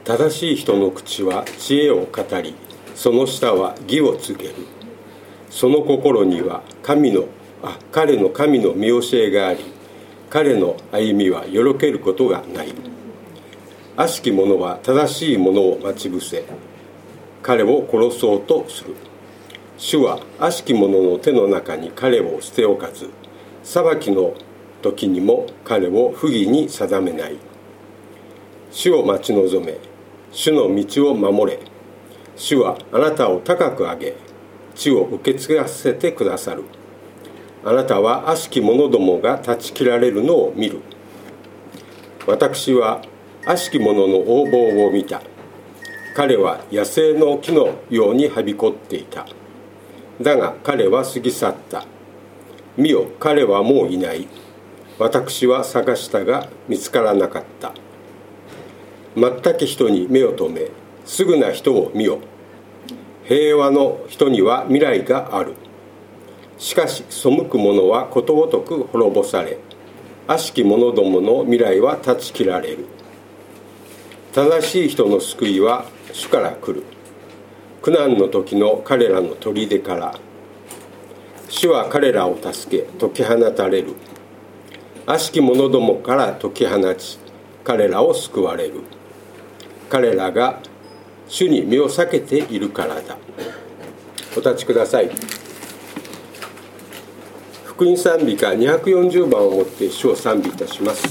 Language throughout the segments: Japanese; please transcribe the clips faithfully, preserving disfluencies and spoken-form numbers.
正しい人の口は知恵を語り、その舌は義を告げる。その心には神のあ彼の神の見教えがあり、彼の歩みはよろけることがない。悪しき者は正しい者を待ち伏せ、彼を殺そうとする。主は悪しき者の手の中に彼を捨ておかず、裁きの時にも彼を不義に定めない。主を待ち望め、主の道を守れ。主はあなたを高く上げ、地を受け継がせてくださる。あなたは悪しき者どもが断ち切られるのを見る。私は悪しき者の横暴を見た。彼は野生の木のようにはびこっていた。だが彼は過ぎ去った。見よ、彼はもういない。私は探したが見つからなかった。全き人に目を留め、すぐな人を見よ。平和の人には未来がある。しかし背く者はことごとく滅ぼされ、悪しき者どもの未来は断ち切られる。正しい人の救いは主から来る。苦難の時の彼らの砦から。主は彼らを助け解き放たれる。悪しき者どもから解き放ち、彼らを救われる。彼らが主に身を避けているからだ。お立ちください。福音賛美歌にひゃくよんじゅうばんをもって主を賛美いたします。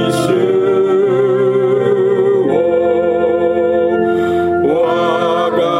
我が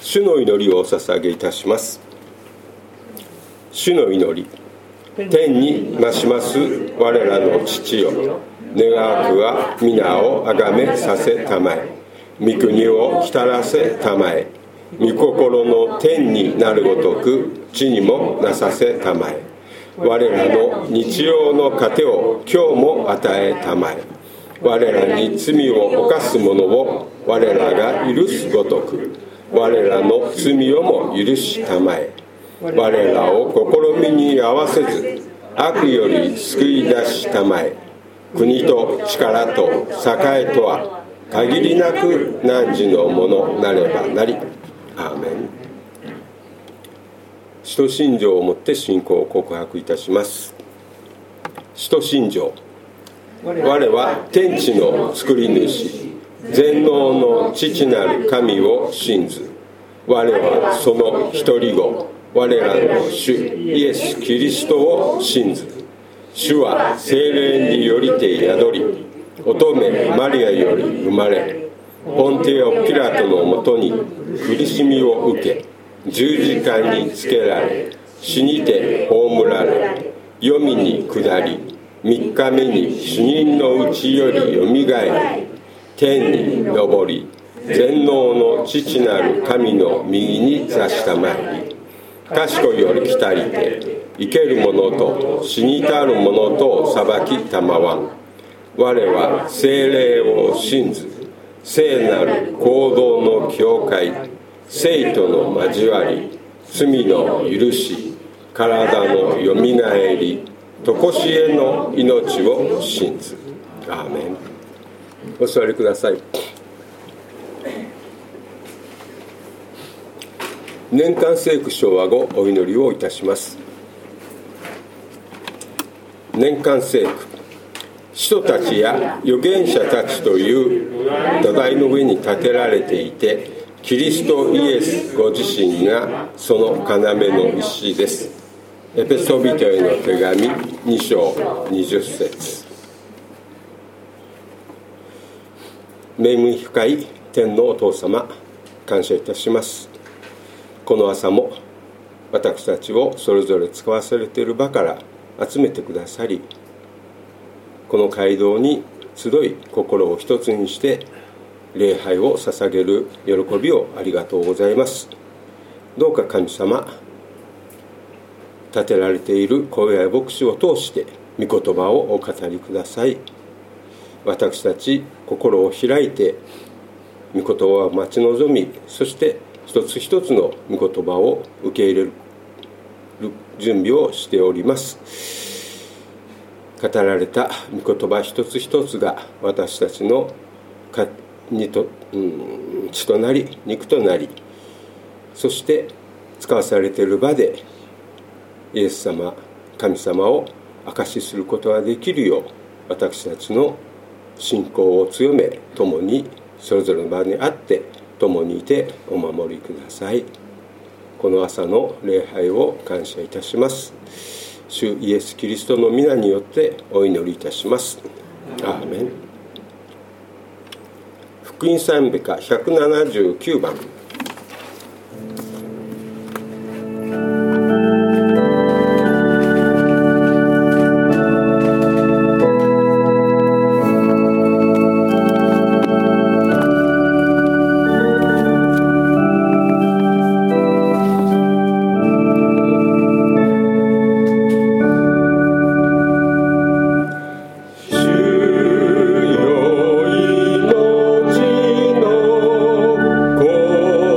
主の祈りをお捧げいたします。主の祈り。天に増します我らの父よ、願わくは皆をあがめさせたまえ。御国を来たらせたまえ。御心の天になるごとく地にもなさせたまえ。我らの日曜の糧を今日も与えたまえ。我らに罪を犯す者を我らが許すごとく我らの罪をも許したまえ。我らを試みに合わせず悪より救い出したまえ。国と力と栄とは限りなく汝のものなればなり。アーメン。使徒信条をもって信仰を告白いたします。使徒信条。我は天地の作り主全能の父なる神を信ず。我はその一人子我らの主イエス・キリストを信ず。主は聖霊によりて宿り、乙女マリアより生まれ、ポンテオ・ピラトのもとに苦しみを受け、十字架につけられ、死にて葬られ、黄泉に下り、三日目に死人のうちよりよみがえり、天に昇り、全能の父なる神の右に座したまえり、賢いより来たりて生ける者と死に至る者とを裁きたまわん。我は聖霊を信ず。聖なる行動の教会、聖との交わり、罪の許し、体のよみがえり、とこしえの命を信ず。アーメン。お座りください。年間聖句唱和後お祈りをいたします。年間聖句。使徒たちや預言者たちという土台の上に建てられていて、キリストイエスご自身がその要の石です。エペソビトへの手紙に章にじゅっ節。恵み深い天のお父様、感謝いたします。この朝も私たちをそれぞれ使わされている場から集めてくださり、この街道に集い心を一つにして礼拝を捧げる喜びをありがとうございます。どうか神様、立てられている小屋牧師を通して御言葉をお語りください。私たち心を開いて御言葉を待ち望み、そして一つ一つの御言葉を受け入れる準備をしております。語られた御言葉一つ一つが私たちのにと、うん、血となり肉となり、そして使わされている場でイエス様、神様を証しすることができるよう、私たちの信仰を強め、共にそれぞれの場にあって共にいてお守りください。この朝の礼拝を感謝いたします。主イエス・キリストの皆によってお祈りいたします。アーメン。福音賛美歌ひゃくななじゅうきゅうばん。 主よ命の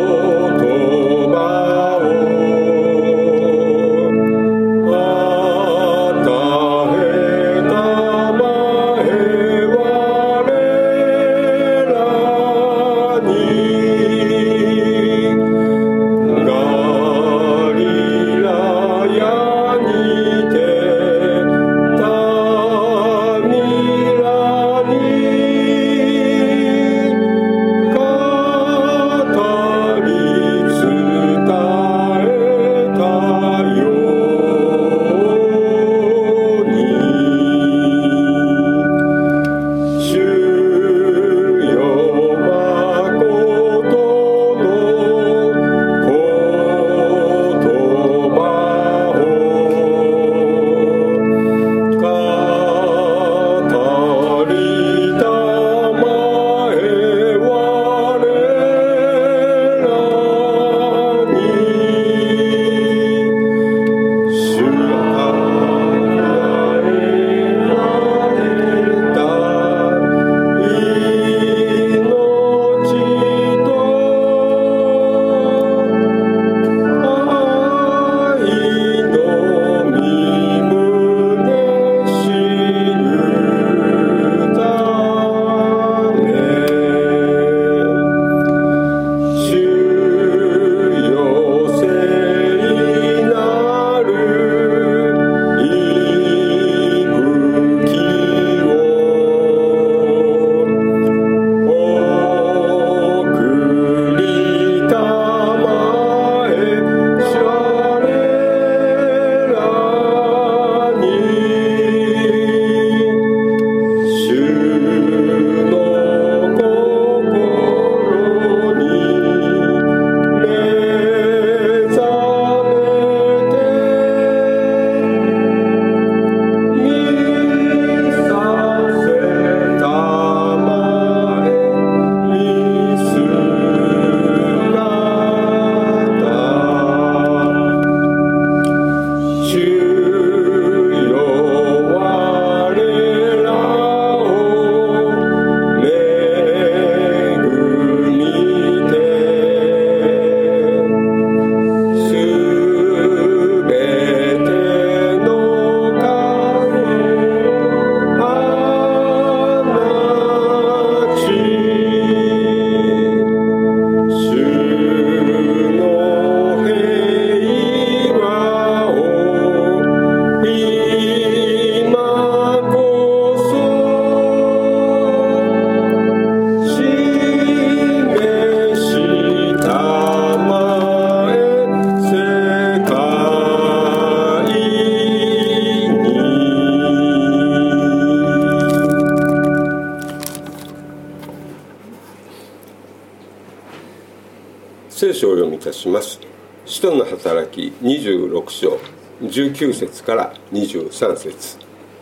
聖書を読みいたします。使徒の働きにじゅうろく章じゅうきゅう節からにじゅうさん節。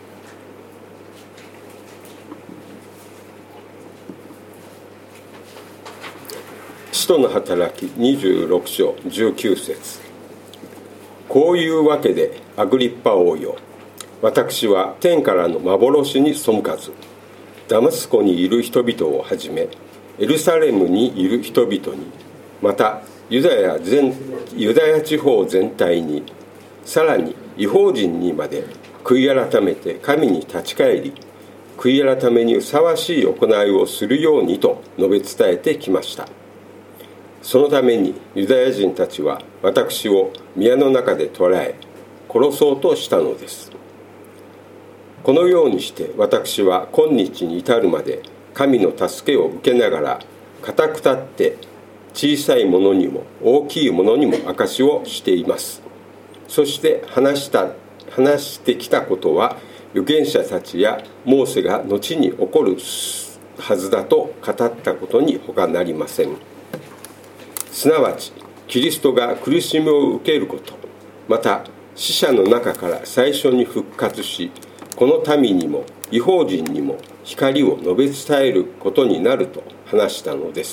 使徒の働きにじゅうろく章じゅうきゅう節。こういうわけでアグリッパ王よ、私は天からの幻に背かず、ダマスコにいる人々をはじめエルサレムにいる人々に、またユダヤ全ユダヤ地方全体に、さらに異邦人にまで悔い改めて神に立ち返り、悔い改めにふさわしい行いをするようにと述べ伝えてきました。そのためにユダヤ人たちは私を宮の中で捕らえ殺そうとしたのです。このようにして私は今日に至るまで神の助けを受けながら、固く立って小さいものにも大きいものにも証しをしています。そして話した話してきたことは、預言者たちやモーセが後に起こるはずだと語ったことに他なりません。すなわちキリストが苦しみを受けること、また死者の中から最初に復活し、この民にも異邦人にも光を述べ伝えることになると話したのです。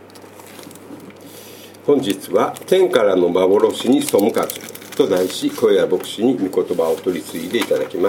本日は天からの幻に背かずと題し、小谷牧師に御言葉を取り次いでいただきます。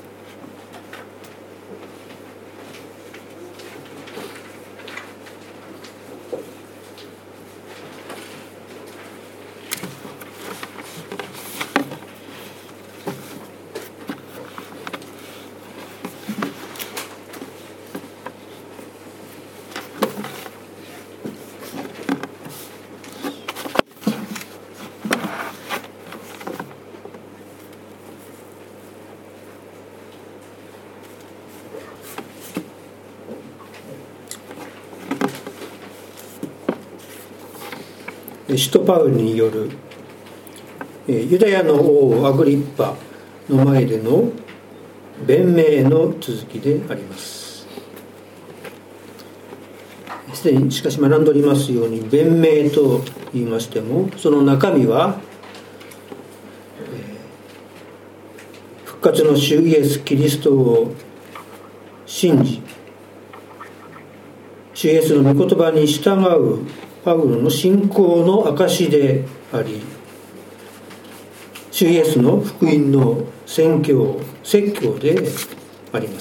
使徒パウルによるユダヤの王アグリッパの前での弁明の続きであります。すでにしかし学んでおりますように、弁明と言いましても、その中身は復活の主イエス・キリストを信じ、主イエスの御言葉に従うパウロの信仰の証であり、主イエスの福音の宣教説教であります。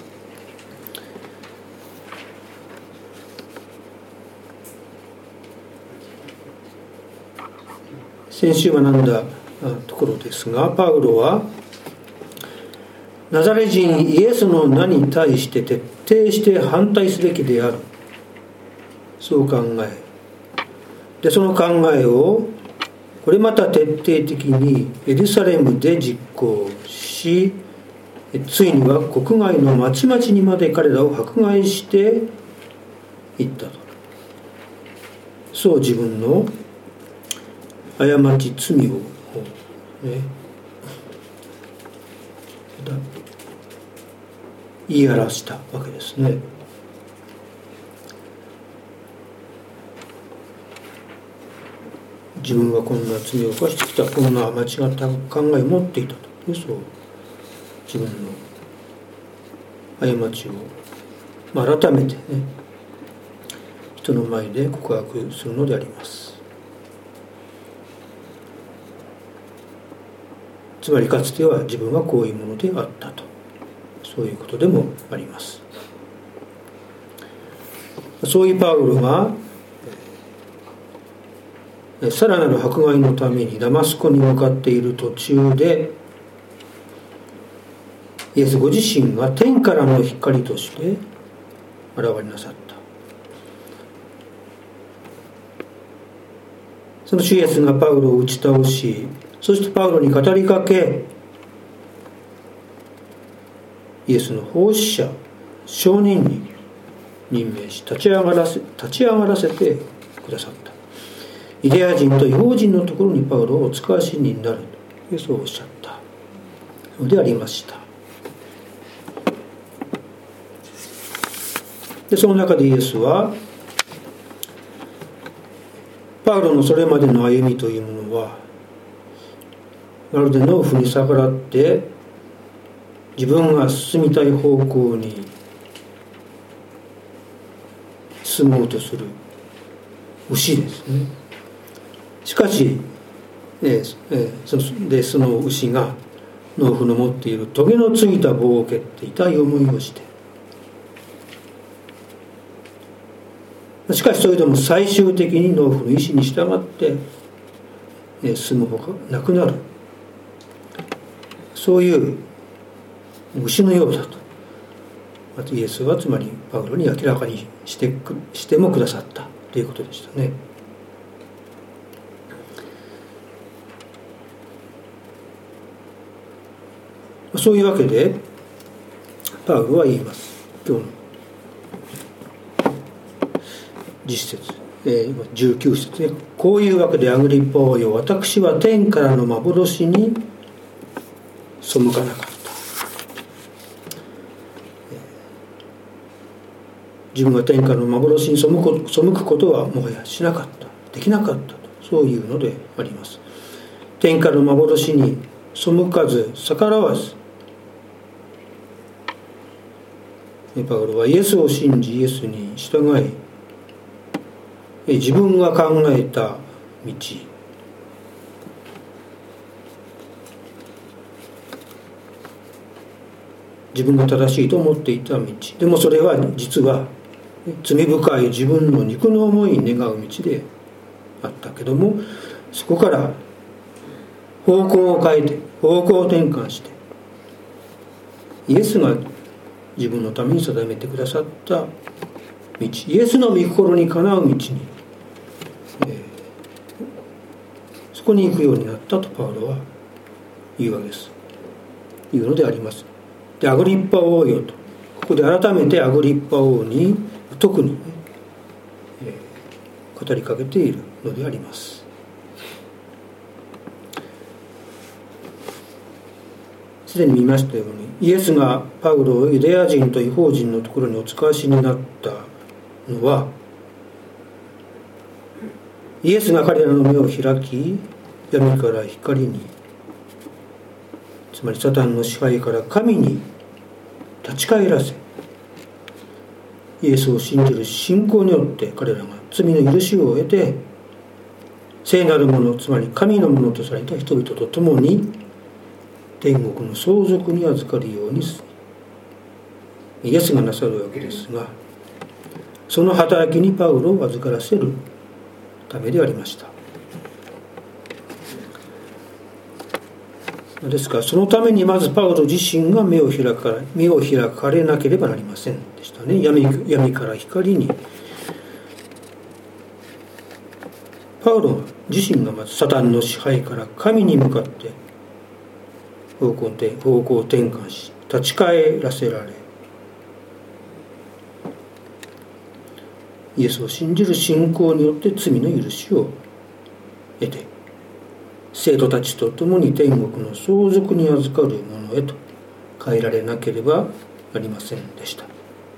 先週学んだところですが、パウロはナザレ人イエスの名に対して徹底して反対すべきである、そう考え、でその考えをこれまた徹底的にエルサレムで実行し、ついには国外の町々にまで彼らを迫害していったと。そう自分の過ち罪を、ね、言い表したわけですね。自分はこんな罪を犯してきた、こんな間違った考えを持っていたと、そう自分の過ちを、まあ、改めてね、人の前で告白するのであります。つまりかつては自分はこういうものであったと、そういうことでもあります。そういうパウロがさらなる迫害のためにダマスコに向かっている途中で、イエスご自身が天からの光として現れなさった。その主イエスがパウロを打ち倒し、そしてパウロに語りかけ、イエスの奉仕者証人に任命し、立ち上がらせ立ち上がらせてくださった。ユダヤ人と異邦人のところにパウロをお使わしになると、そうおっしゃったのでありました。でその中でイエスはパウロのそれまでの歩みというものはまるで農夫に逆らって自分が進みたい方向に進もうとする牛ですね。しかし、えーえー、そのでその牛が農夫の持っているトゲのついた棒を蹴って痛い思いをして、しかしそれでも最終的に農夫の意思に従って、えー、進むほかなくなる、そういう牛のようだと、またイエスはつまりパウロに明らかにしてくしてもくださったということでしたね。そういうわけでパウロは言います。今日の実節、えー、じゅうきゅう節ね。こういうわけでアグリッパ王よ、私は天からの幻に背かなかった。自分は天からの幻に背く、背くことはもはやしなかった、できなかったと、そういうのであります。天からの幻に背かず逆らわず、パウロはイエスを信じイエスに従い、自分が考えた道、自分が正しいと思っていた道、でもそれは実は罪深い自分の肉の思いに願う道であったけども、そこから方向を変えて方向を転換して、イエスが自分のために定めてくださった道、イエスの御心にかなう道に、えー、そこに行くようになったとパウロは言うわけです。言うのであります。で、アグリッパ王よと、ここで改めてアグリッパ王に特に、ねえー、語りかけているのであります。すでに見ましたように、イエスがパウロをユダヤ人と異邦人のところにお使わしになったのは、イエスが彼らの目を開き、闇から光に、つまりサタンの支配から神に立ち返らせ、イエスを信じる信仰によって彼らが罪の許しを得て、聖なるもの、つまり神のものとされた人々と共に天国の相続に預かるようにする、イエスがなさるわけですが、その働きにパウロを預からせるためでありました。ですからそのためにまずパウロ自身が目を開か目を開かれなければなりませんでしたね。 闇, 闇から光に、パウロ自身がまずサタンの支配から神に向かって方向転方向転換し、立ち返らせられ、イエスを信じる信仰によって罪の許しを得て、生徒たちと共に天国の相続に預かるものへと変えられなければなりませんでした。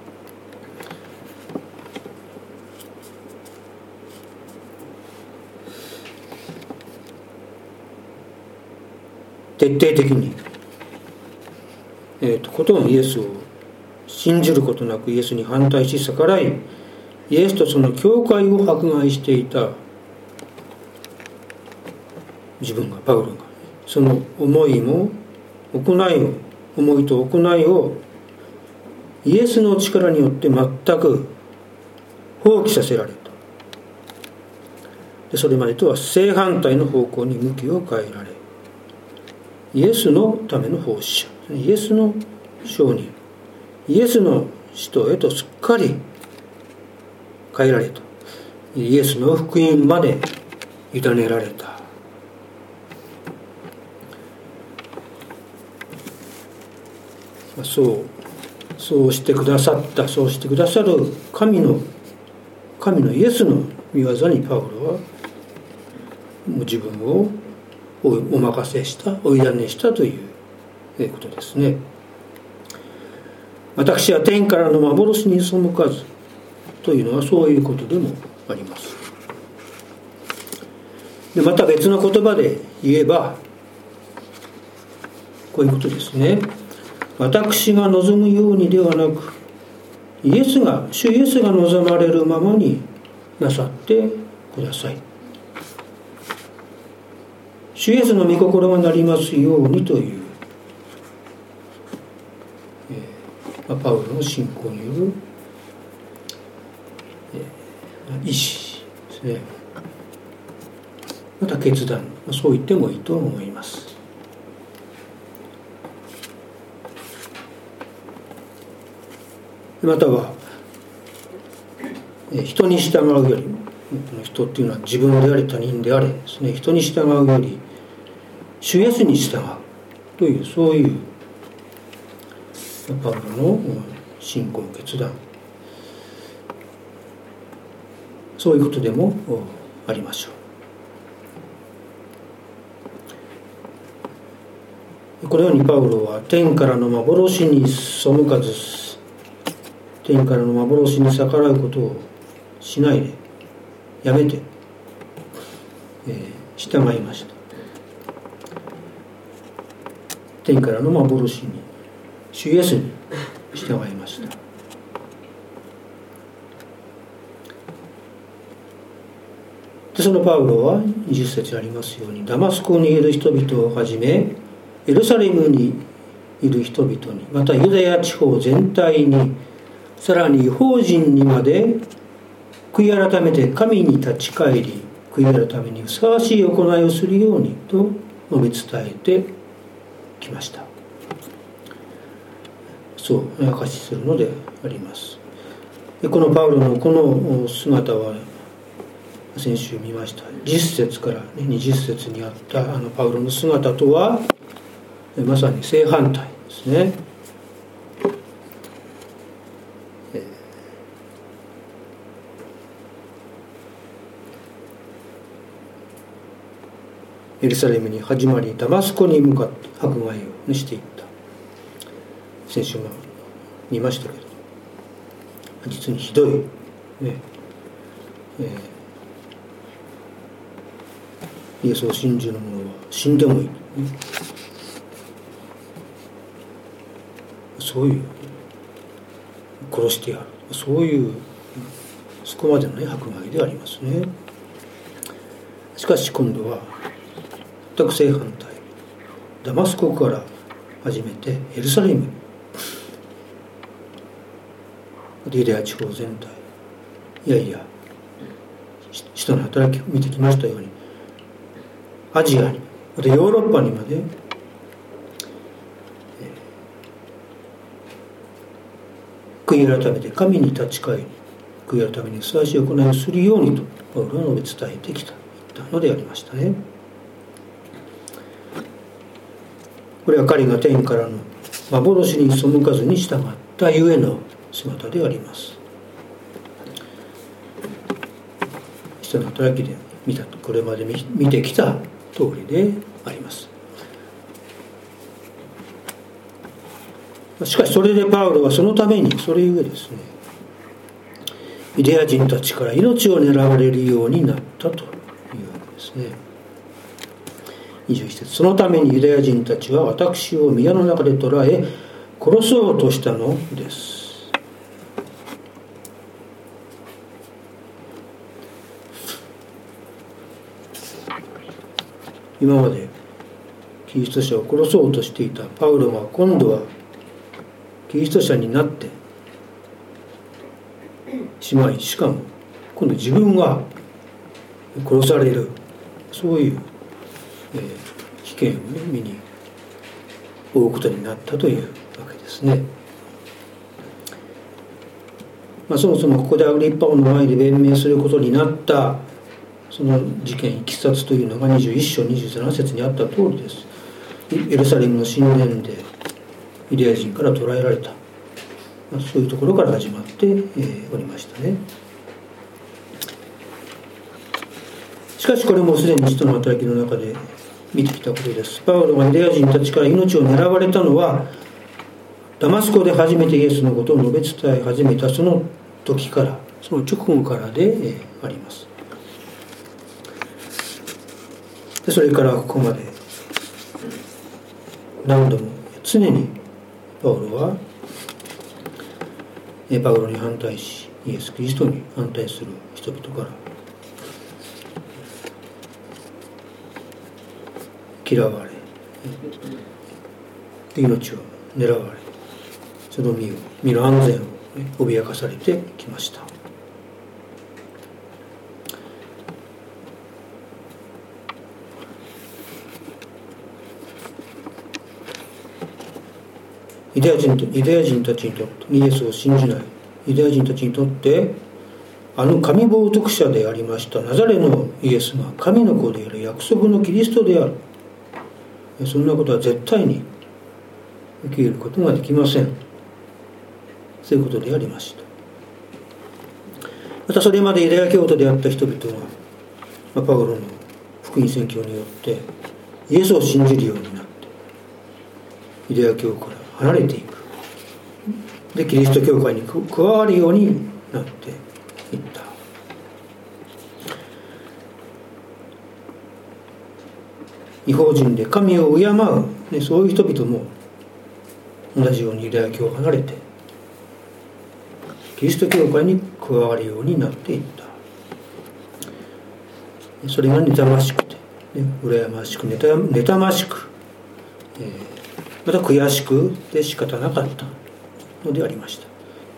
徹底的に、えー、とことんイエスを信じることなくイエスに反対し逆らい、イエスとその教会を迫害していた自分が、パウロがその思いも行いを思いと行いをイエスの力によって全く放棄させられた。でそれまでとは正反対の方向に向きを変えられ、イエスのための奉仕者、イエスの証人、イエスの使徒へとすっかり変えられた。イエスの福音まで委ねられた。そうそうしてくださった、そうしてくださる神の神のイエスの御業にパウロはもう自分をお任せした、お委ねしたということですね。私は天からの幻に背かずというのはそういうことでもあります。 でまた別の言葉で言えばこういうことですね。私が望むようにではなく、イエスが主イエスが望まれるままになさってください。主イエスの御心がなりますようにという、えー、パウロの信仰による、えー、意志ですね。また決断、そう言ってもいいと思います。または人に従うより、人っていうのは自分であれ他人であれですね、人に従うより主イエスに従うという、そういうパウロの信仰決断、そういうことでもありましょう。このようにパウロは天からの幻に背かず、天からの幻に逆らうことをしないでやめて、えー、従いました。天からの幻に主イエスに従いました。でそのパウロはにじゅっ節ありますように、ダマスコにいる人々をはじめエルサレムにいる人々に、またユダヤ地方全体に、さらに異邦人にまで悔い改めて神に立ち返り、悔い改めにふさわしい行いをするようにと述べ伝えてきました。そう証しするのであります。でこのパウロのこの姿は先週見ましたじゅっ節から、ね、にじゅっ節にあったあのパウロの姿とはまさに正反対ですね。エルサレムに始まりダマスコに向かって迫害をしていった。先週も見ましたけど、実にひどい、ねえーイエスを信じる者は死んでもいい、ね、そういう殺してやる、そういうそこまでの、ね、迫害でありますね。しかし今度は全く正反対、ダマスコから始めてエルサレム、ユダヤ地方全体、いやいや使徒の働きを見てきましたようにアジアに、またヨーロッパにまで、えー、悔い改めて神に立ち返り、悔い改めにふさわしい行いをするようにとパウロは述べ伝えてきたのでありましたね。これは彼が天からの幻に背かずに従ったゆえの姿であります。人の働きで見たと、これまで 見, 見てきた通りであります。しかしそれでパウロはそのために、それゆえですね、ユダヤ人たちから命を狙われるようになったというわけですね。にじゅういち節、そのためにユダヤ人たちは私を宮の中で捕らえ殺そうとしたのです。今までキリスト者を殺そうとしていたパウロは今度はキリスト者になってしまい、しかも今度自分が殺される、そういう、えー、危険を、ね、身に負うことになったというわけですね。まあ、そもそもここでアグリッパ王の前で弁明することになったその事件、いきさつというのがにじゅういっ章にじゅうなな節にあった通りです。エルサレムの神殿でユダヤ人から捕らえられた、まあ、そういうところから始まって、えー、おりましたね。しかしこれもすでに使徒の働きの中で見てきたことです。パウロがユダヤ人たちから命を狙われたのはダマスコで初めてイエスのことを述べ伝え始めたその時から、その直後からで、えー、あります。 でそれからここまで何度も常にパウロはパウロに反対し、イエス・キリストに反対する人々から嫌われ、命を狙われ、その身を身の安全を脅かされてきました。ユダヤ人とユダヤ人たちにとってイエスを信じないユダヤ人たちにとってあの神冒涜者でありましたナザレのイエスが神の子である約束のキリストである、そんなことは絶対に受け入れることができません。そういうことでありました。またそれまでユダヤ教徒であった人々がパウロの福音宣教によってイエスを信じるようになってユダヤ教から離れていく。でキリスト教会に加わるようになっていった。異邦人で神を敬う、ね、そういう人々も同じようにユダヤ教を離れてキリスト教会に加わるようになっていった。それが妬ましくて、ね、羨ましく妬ましく、えー、また悔しくて仕方なかったのでありました。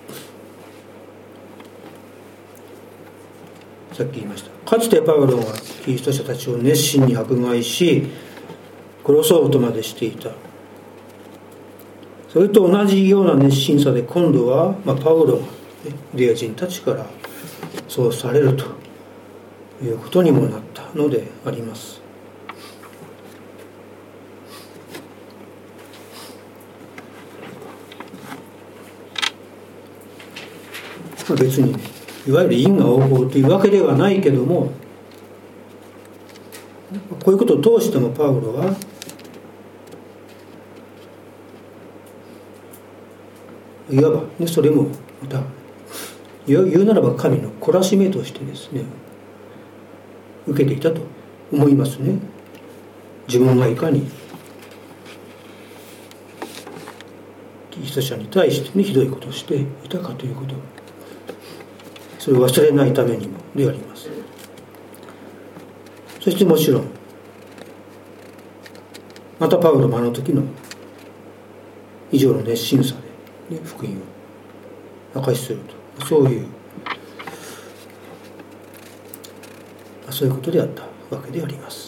さっき言いました。かつてパウロがキリスト者たちを熱心に迫害し殺そうとまでしていた。それと同じような熱心さで今度は、まあ、パウロがユダヤ人たちからそうされるということにもなったのであります。別にいわゆる因果応報というわけではないけども、こういうことを通してもパウロはいわば、ね、それもまた言うならば神の懲らしめとしてですね受けていたと思いますね。自分がいかにキリスト者に対して、ね、ひどいことをしていたかということをそれを忘れないためにもであります。そしてもちろんまたパウロもあの時の以上の熱心さで、ね、福音を証しすると、そういうそういうことであったわけであります。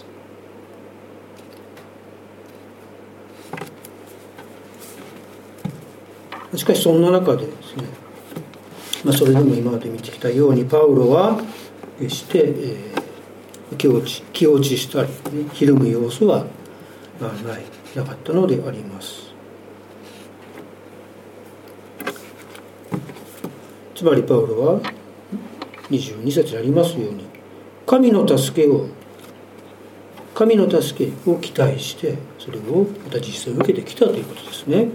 しかしそんな中でですね、まあ、それでも今まで見てきたようにパウロは決して、えー、気落ち気落ちしたり、ね、ひるむ様子はないなかったのであります。つまりパウロはにじゅうに節にありますように神の助けを神の助けを期待してそれをまた実際受けてきたということですね。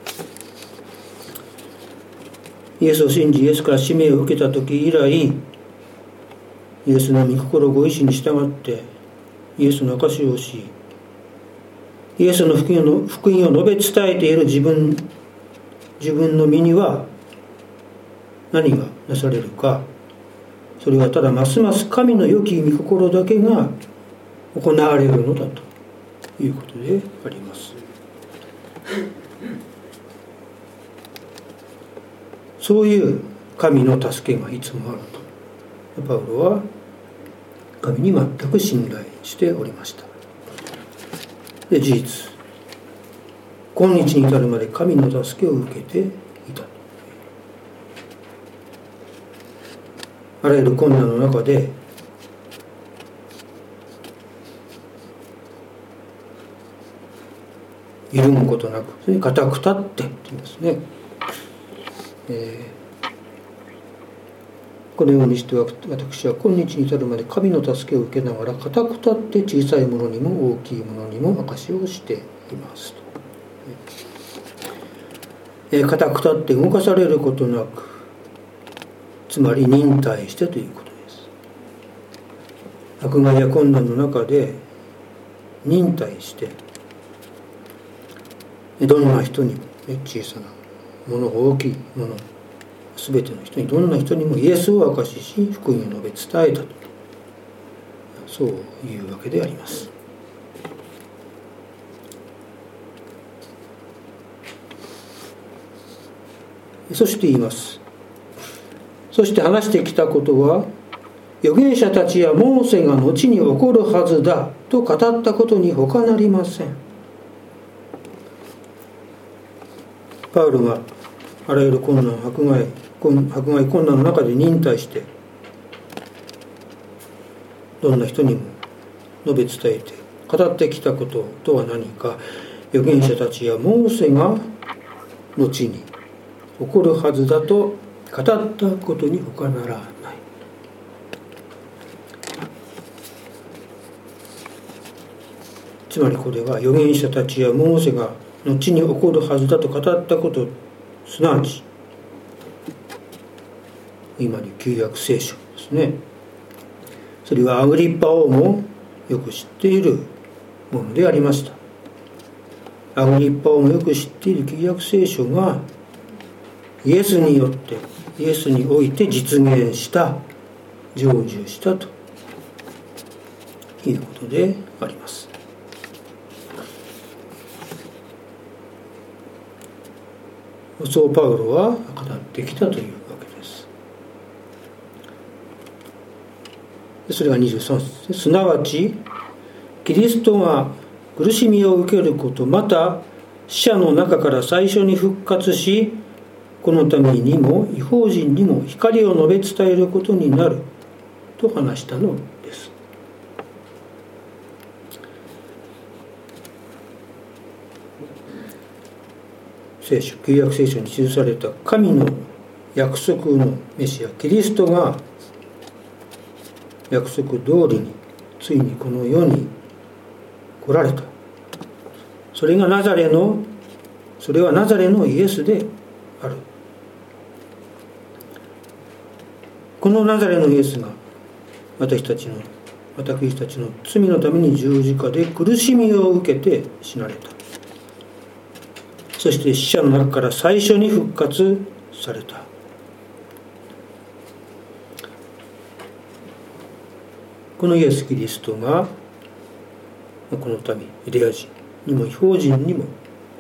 イエスを信じイエスから使命を受けた時以来イエスの御心ご意志に従ってイエスの証しをしイエスの福音の福音を述べ伝えている自分自分の身には何がなされるか、それはただますます神の良き御心だけが行われるのだということであります。そういう神の助けがいつもあるとパウロは神に全く信頼しておりました。で事実今日に至るまで神の助けを受けていた。あらゆる困難の中で緩むことなく固く立ってって言いますね。えー、このようにして私は今日に至るまで神の助けを受けながら固く立って小さいものにも大きいものにも証しをしていますと。えー、固く立って動かされることなく、つまり忍耐してということです。迫害や困難の中で忍耐してどんな人にも、ね、小さなもの大きいもの全ての人にどんな人にもイエスを明かしし福音を述べ伝えたとそういうわけであります。そして言います。そして話してきたことは預言者たちやモーセが後に起こるはずだと語ったことに他なりません。パウロがあらゆる困難迫害迫害困難の中で忍耐してどんな人にも述べ伝えて語ってきたこととは何か、預言者たちやモーセが後に起こるはずだと語ったことに他ならない。つまりこれは預言者たちやモーセが後に起こるはずだと語ったこと、すなわち今に旧約聖書ですね。それはアグリッパ王もよく知っているものでありました。アグリッパ王もよく知っている旧約聖書がイエスによってイエスにおいて実現した成就したということであります。そうパウロは語ってきたというわけです。それがにじゅうさん節です。すなわちキリストが苦しみを受けること、また死者の中から最初に復活し、このためにも異邦人にも光を述べ伝えることになると話したのです。聖書、旧約聖書に記された神の約束のメシアキリストが約束通りについにこの世に来られた。それがナザレのそれはナザレのイエスである。このナザレのイエスが私たちの私たちの罪のために十字架で苦しみを受けて死なれた。そして死者の中から最初に復活された。このイエス・キリストがこの民ユダヤ人にも異邦人にも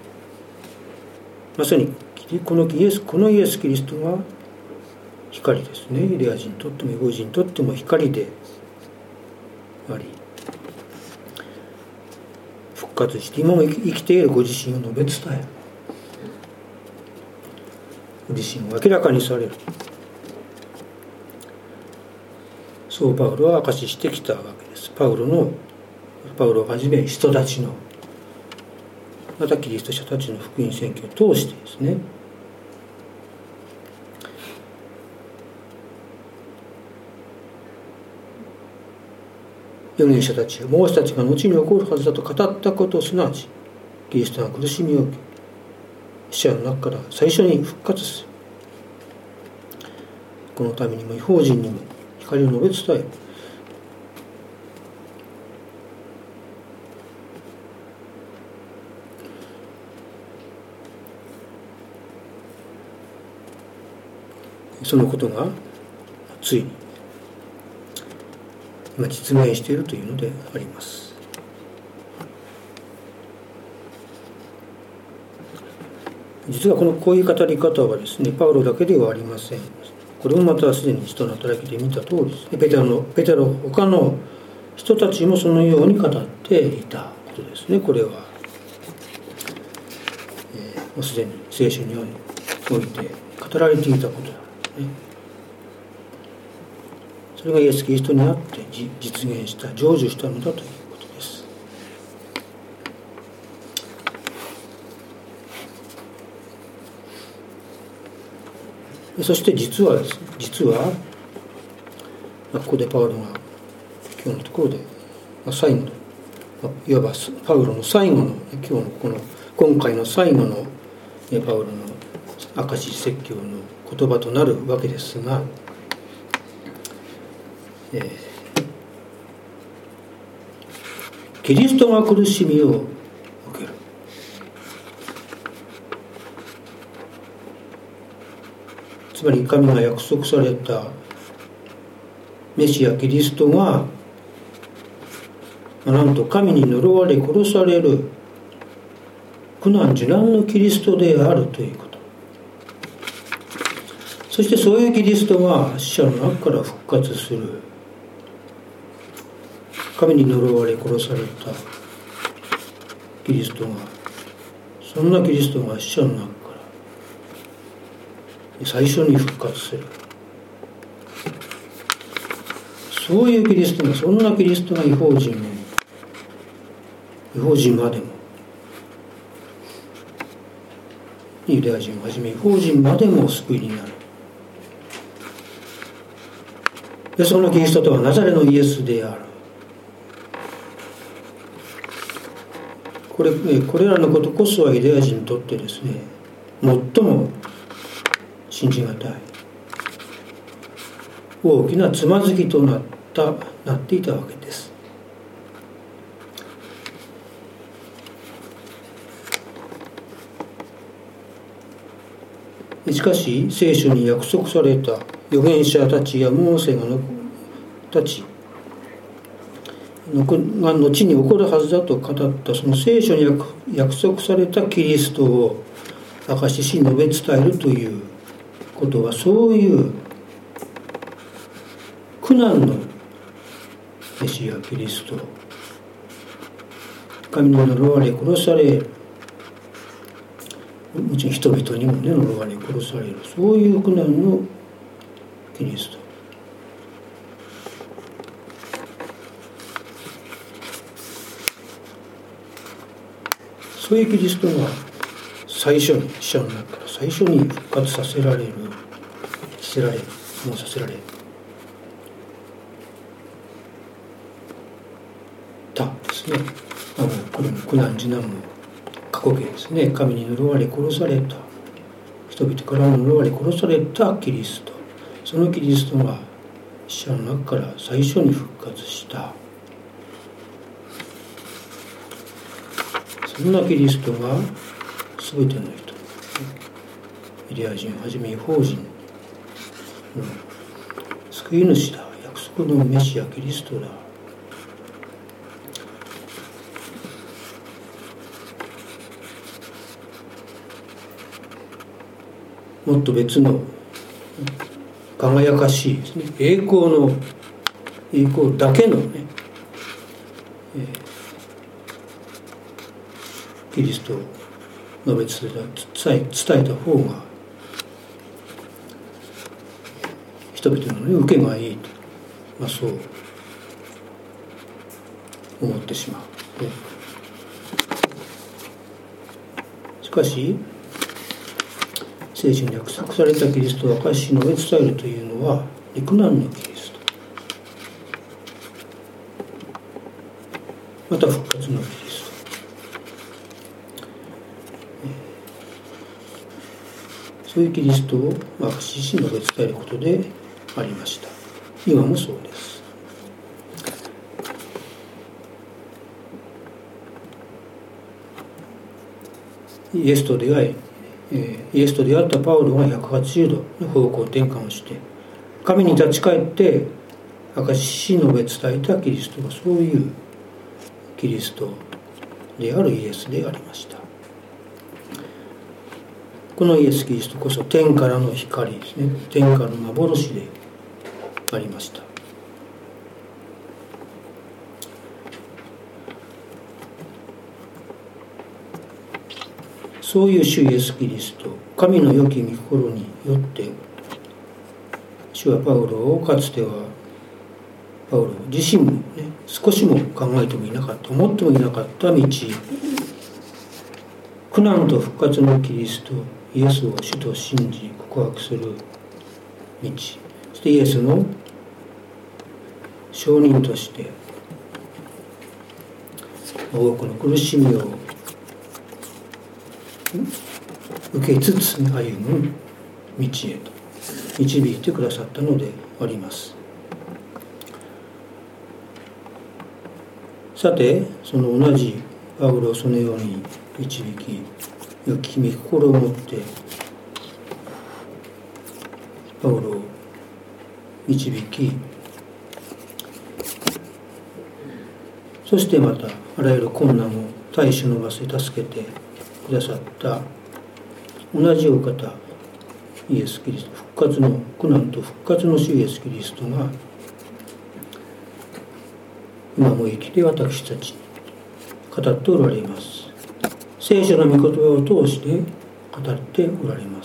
まさにこのイエスこのイエス・キリストが光ですね。ユダヤ人にとっても異邦人にとっても光であり、復活して今も生きているご自身を述べ伝える、ご自身を明らかにされる、そうパウロは証ししてきたわけです。パウロのパウロをはじめ人たちのまたキリスト者たちの福音宣教を通してですね、預言者たちやモーセたちが後に起こるはずだと語ったことを、すなわちキリストが苦しみを受け死者の中から最初に復活する、このためにも異邦人にも光を述べ伝える、そのことがついに今実現しているというのであります。実はこのこういう語り方はですね、パウロだけではありません。これもまたすでに使徒の働きで見た通りですね。ペテロのペテロ他の人たちもそのように語っていたことですね。これは、えー、もうすでに聖書において語られていたことだ、ね。それがイエス・キリストにあって実現した成就したのだということです。そして実はですね、実はここでパウロが今日のところで最後のいわばパウロの最後の今日のこの今回の最後のパウロの証し説教の言葉となるわけですが、えー、 キリストが苦しみを受ける。つまり神が約束されたメシアキリストがなんと神に呪われ殺される苦難受難のキリストであるということ。そしてそういうキリストが死者の中から復活する。神に呪われ殺されたキリストが、そんなキリストが死者の中から最初に復活する。そういうキリストが、そんなキリストが異邦人を、異邦人までも、ユダヤ人をはじめ異邦人までも救いになる。でそのキリストとはナザレのイエスである。これ、これらのことこそはユダヤ人にとってですね、最も信じがたい大きなつまずきとなったなっていたわけです。しかし聖書に約束された預言者たちやモーセがのたちが後に起こるはずだと語ったその聖書に約束されたキリストを証しし述べ伝えるということは、そういう苦難のメシアキリスト、神の呪われ殺され、もちろん人々にもね呪われ殺される、そういう苦難のキリスト、そういうキリストが最初に死者の中から最初に復活させられる、させられる、もうさせられたですね。あのこれも苦難受難も過去形ですね。神に呪われ殺された、人々から呪われ殺されたキリスト、そのキリストが死者の中から最初に復活した、そんなキリストが全ての人、ユダヤ人はじめ異邦人の救い主だ、約束のメシアキリストだ。もっと別の輝かしいですね、栄光の栄光だけのね、えー、キリストを述べ伝え伝えた方が人々の、ね、受けがいいと、まあ、そう思ってしまう、ね、しかし聖書に約束されたキリストを証し述べ伝えるというのは苦難のキリスト、また復活のキリスト、そういうキリストを証しし述べ伝えることでありました。今もそうです。イエスと出会い、イエスと出会ったパウロがひゃくはちじゅうどの方向転換をして神に立ち返って証しし述べ伝えたキリストがそういうキリストであるイエスでありました。このイエス・キリストこそ天からの光ですね、天からの幻でありました。そういう主イエス・キリスト、神の良き御心によって主はパウロをかつてはパウロ自身もね少しも考えてもいなかった、思ってもいなかった道、苦難と復活のキリストイエスを主と信じ告白する道、そしてイエスの証人として多くの苦しみを受けつつ歩む道へと導いてくださったのであります。 さてその同じパウロをそのように導き、良き君心を持ってパウロを導き、そしてまたあらゆる困難を耐え忍ばせ助けてくださった同じお方イエス・キリスト、復活の苦難と復活の主イエス・キリストが今も生きて私たちに語っておられます。聖書の御言葉を通して語っておられます。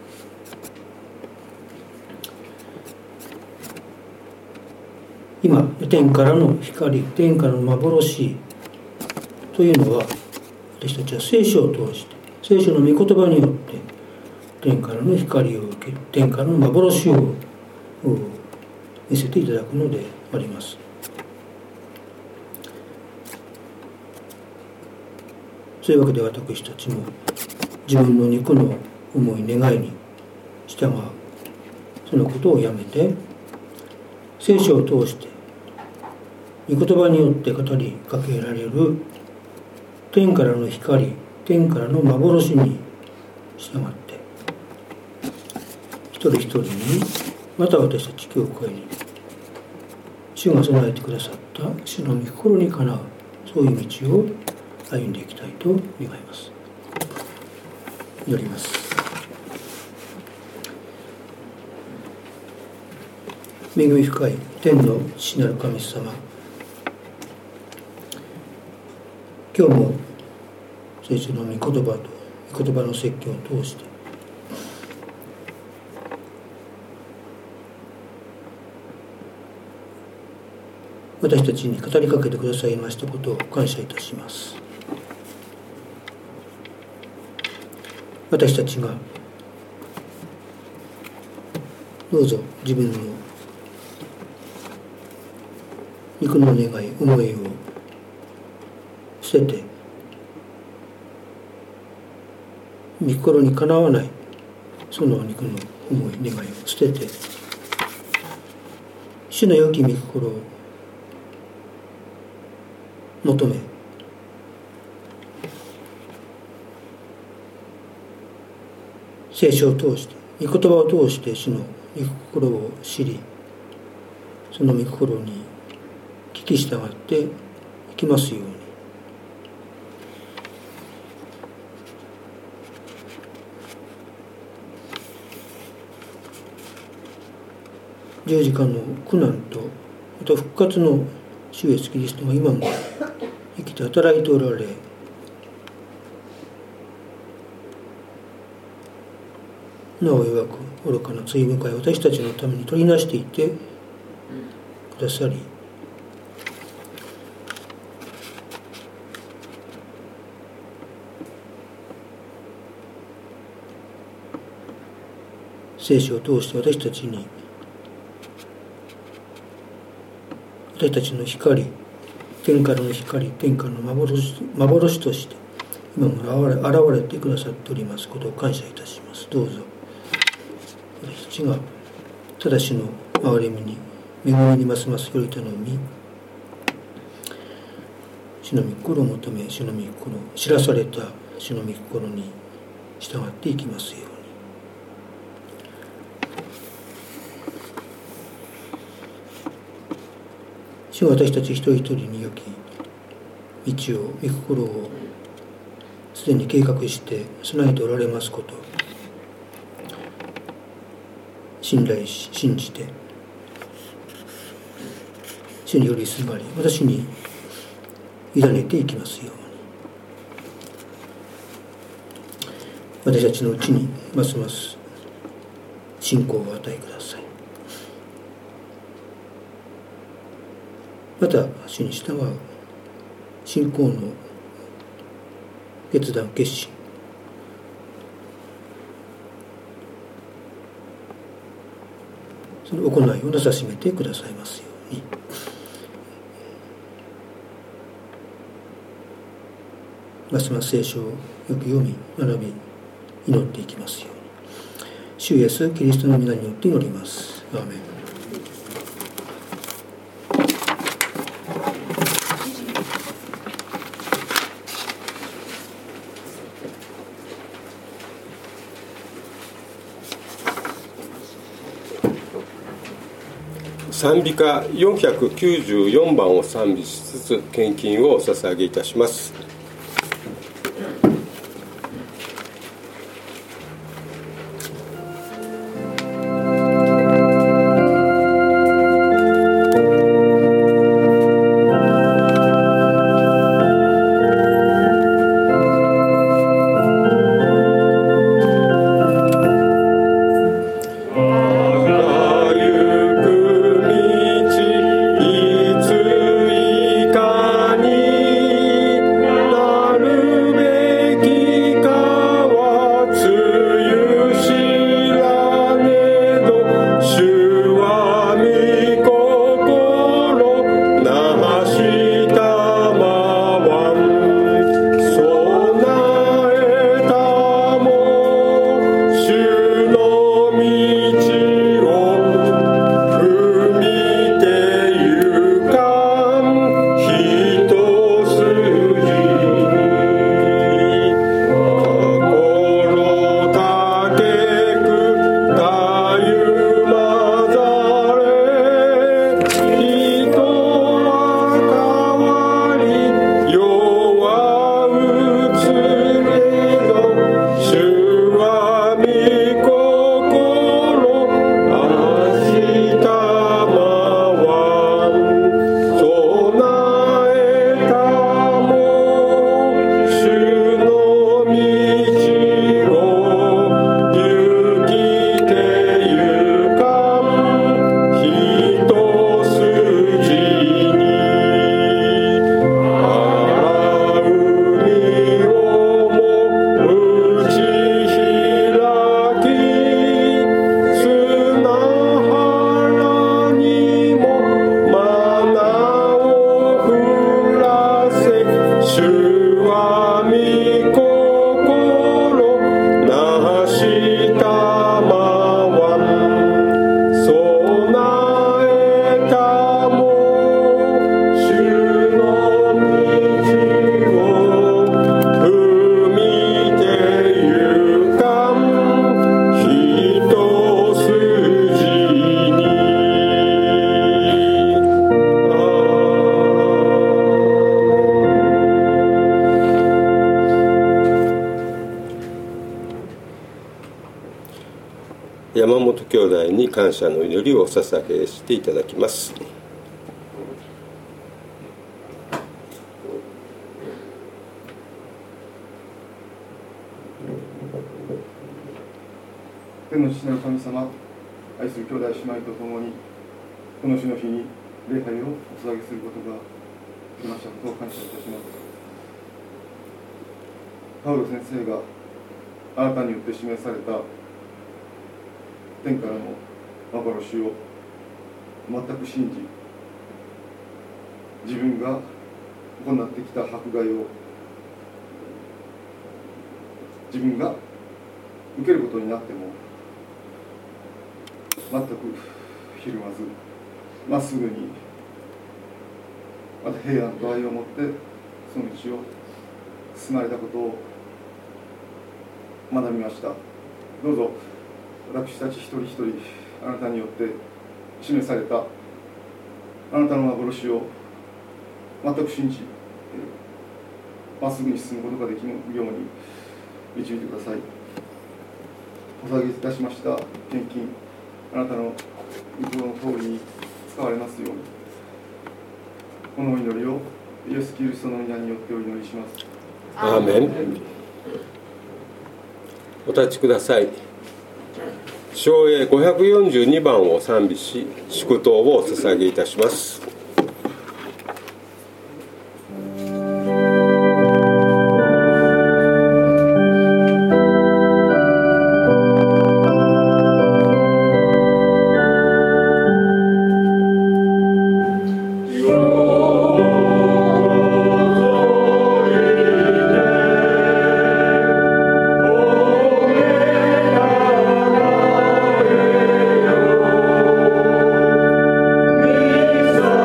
今天からの光、天からの幻というのは、私たちは聖書を通して聖書の御言葉によって天からの光を受ける、天からの幻を見せていただくのであります。そういうわけで私たちも自分の肉の思い願いに従う、そのことをやめて聖書を通して御言葉によって語りかけられる天からの光、天からの幻に従って一人一人に、また私たち教会に主が備えてくださった主の御心にかなう、そういう道を歩んでいきたいと願います。祈ります。恵み深い天の父なる神様、今日も聖書の御言葉と御言葉の説教を通して私たちに語りかけてくださいましたことを感謝いたします。私たちがどうぞ自分の肉の願い、思いを捨てて、御心にかなわないその肉の思い、願いを捨てて、主の良き御心を求め、聖書を通して、御言葉を通して主の御心を知り、その御心に聞き従っていきますように。十字架の苦難とまた復活の主イエスキリストが今も生きて働いておられ、なお弱く愚かな罪深い私たちのために取りなしていてくださり、聖書を通して私たちに、私たちの光、天からの光、天からの 幻, 幻として今も現れ、現れてくださっておりますことを感謝いたします。どうぞ私たちが正しの憐れみに、恵みにますますより頼み、主の御心を求め、主の御心を知らされた主の御心に従っていきますように。主は私たち一人一人に良き道を、御心をすでに計画して備えておられますことを信頼し、信じて主によりすがり、私に委ねていきますように、私たちのうちにますます信仰を与えください。また主に従う信仰の決断、決心、その行いをなさしめてくださいますように。ますます聖書をよく読み学び祈っていきますように、主イエスキリストの皆によって祈ります。アーメン。 賛美歌よんひゃくきゅうじゅうよんばんを賛美しつつ献金をお捧げいたします。山本兄弟に感謝の祈りをお捧げしていただきます。 天の父なる神様、愛する兄弟姉妹と共にこの日の日に礼拝をお捧げすることができましたことを感謝いたします。パウロ先生があなたによって示された天からの幻を全く信じ、自分が行ってきた迫害を自分が受けることになっても全くひるまず、まっすぐにまた平安と愛を持ってその道を進まれたことを学びました。どうぞ私たち一人一人あなたによって示されたあなたの幻を全く信じ、まっすぐに進むことができるように導いてください。お捧げいたしました献金、あなたの御心の通りに使われますように、このお祈りをイエス・キリストの皆によってお祈りします。 アーメン。お立ちください。唱詠ごひゃくよんじゅうにばんを賛美し、祝祷をお捧げいたします。 So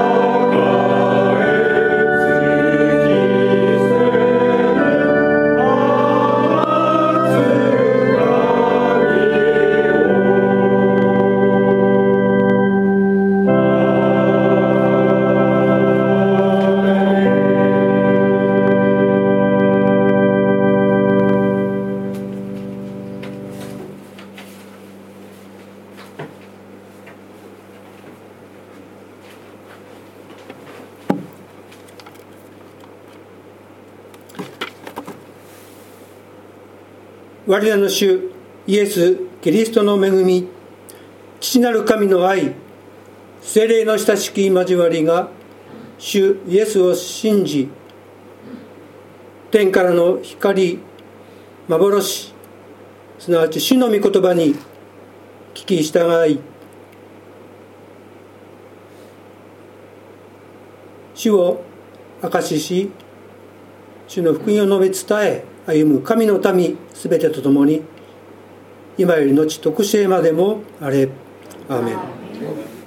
我らの主イエス・キリストの恵み、父なる神の愛、聖霊の親しき交わりが、主イエスを信じ、天からの光、幻、すなわち主の御言葉に聞き従い、主を証しし、主の福音を述べ伝え歩む神の民すべてとともに、今より後徳世までもあれ。アーメン。